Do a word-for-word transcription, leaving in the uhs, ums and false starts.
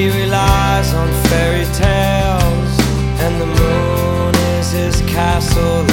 He relies on fairy tales, and the moon is his castle